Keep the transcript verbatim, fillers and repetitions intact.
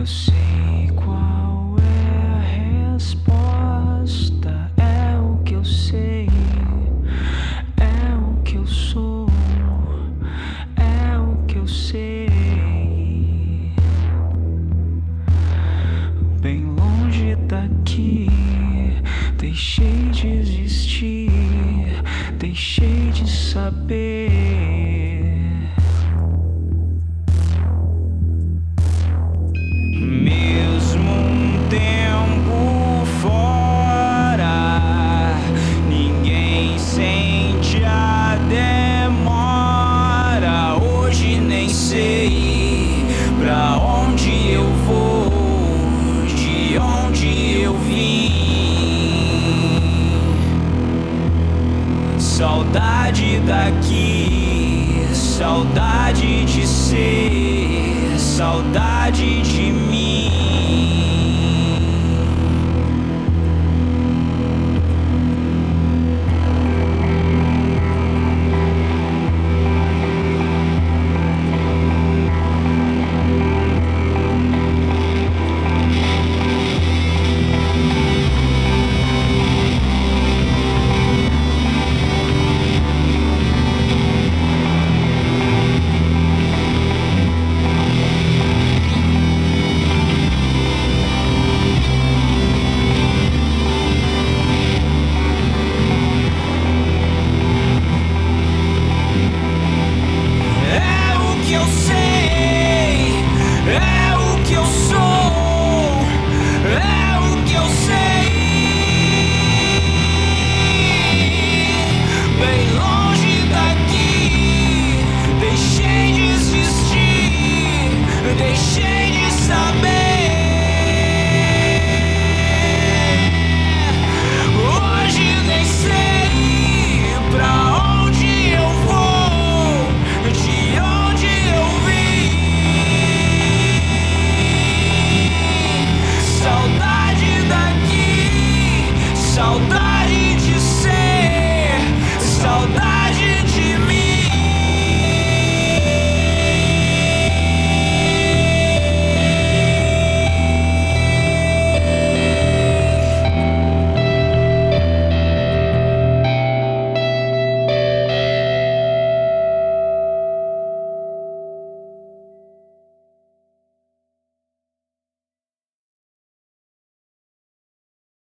sei qual é a resposta. É o que eu sei, é o que eu sou, é o que eu sei. Bem longe daqui, deixei de existir, deixei de saber. Mesmo um tempo fora, ninguém sente a demora. Hoje nem sei pra onde eu vou, de onde eu vim. Saudade daqui, saudade de ser, saudade de mim.